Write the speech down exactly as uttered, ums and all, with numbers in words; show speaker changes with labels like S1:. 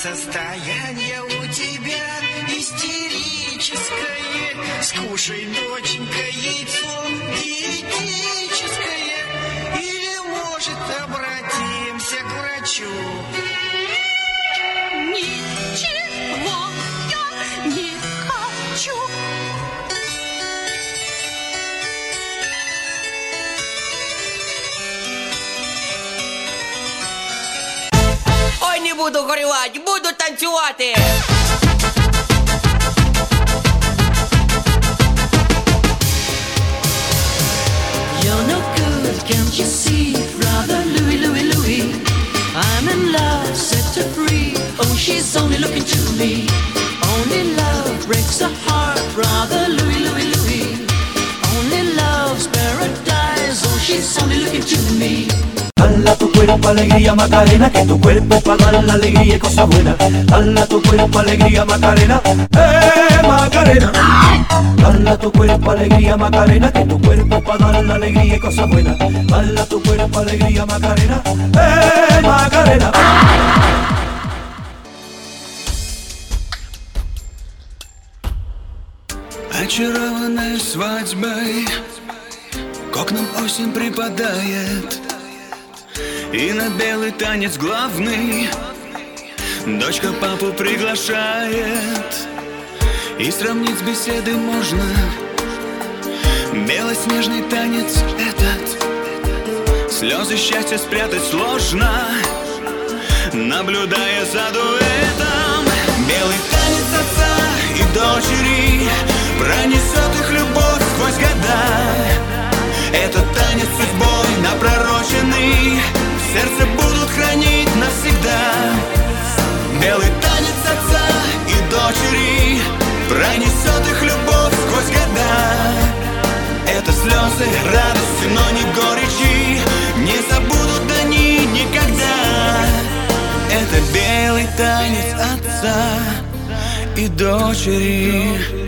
S1: Состояние у тебя истерическое. Скушай, доченька, яйцо диетическое. Или, может, обратимся к врачу.
S2: Ничего я не хочу.
S3: Ой, не буду горювати, буду танцювати.
S4: You're no good, can't you see, brother Louie, Louie, Louie? I'm in love, set her free. Oh, she's only looking to me. Only love breaks a heart, brother Louie, Louie, Louie. Only love's paradise. Oh, she's only looking to me.
S5: Dala tu cuerpo alegría Macarena, que tu cuerpo para dar la alegría y cosas buenas. Dala tu cuerpo alegría Macarena, eh Macarena. Dala tu cuerpo alegría Macarena, que tu cuerpo para dar la alegría y cosas buenas. Dala tu cuerpo alegría Macarena, eh Macarena.
S1: Очарованная свадьбой, к окнам осень припадает, и на белый танец главный дочка папу приглашает. И сравнить с беседой можно белоснежный танец этот. Слезы счастья спрятать сложно, наблюдая за дуэтом. Белый танец отца и дочери пронесет их любовь сквозь года. Этот танец судьбой напророченный в сердце будут хранить навсегда. Белый танец отца и дочери пронесет их любовь сквозь года. Это слезы радости, но не горечи, не забудут они никогда. Это белый танец отца и дочери.